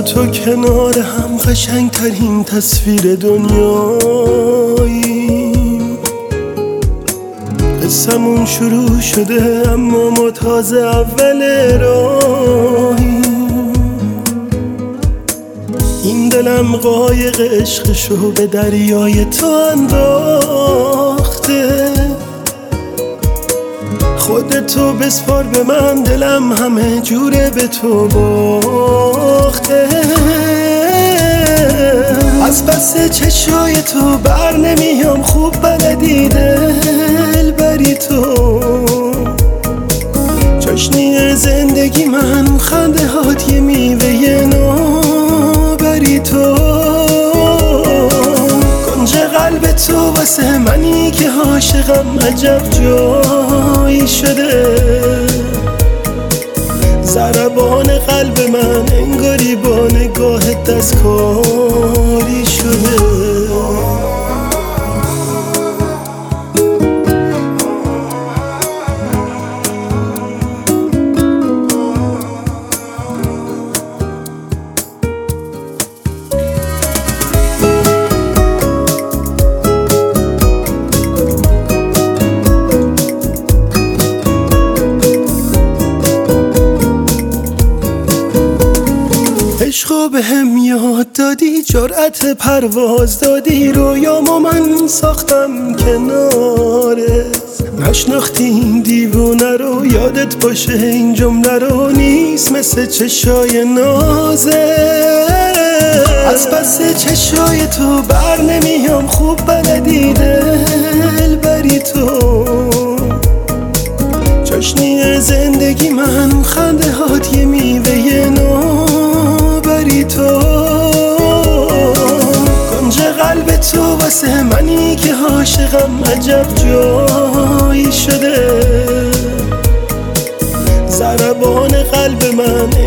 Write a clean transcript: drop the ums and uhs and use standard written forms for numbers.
و تو کنار هم قشنگترین تصویر دنیاییم. قصمون شروع شده اما ما تازه اول راهیم. این دلم قایق عشقشو به دریای تو انداخته. خودتو بسپار به من، دلم همه جوره به تو باخته. از پس چشای تو بر نمیام، خوب بلدی دل بری تو. چاشنی زندگی من، خنده هات یه میوه نوبری تو. کنج قلب تو واسه منی که عاشقم عجب جایی شده. ضربان قلب من انگاری با نگاه دستکاری شده. عشقو به هم یاد دادی، جرأت پرواز دادی، رویامو من ساختم کنارت. نشناختی این دیوونه رو، یادت باشه این جمله رو، نیست مثل چشای نازه. از پس چشای تو بر نمیام، خوب بلدی دل بری تو. چاشنی زندگی من، خنده هات یه میوه نوبری تو. کنج قلب تو واسه منی که عاشقم عجب جایی شده. ضربان قلب من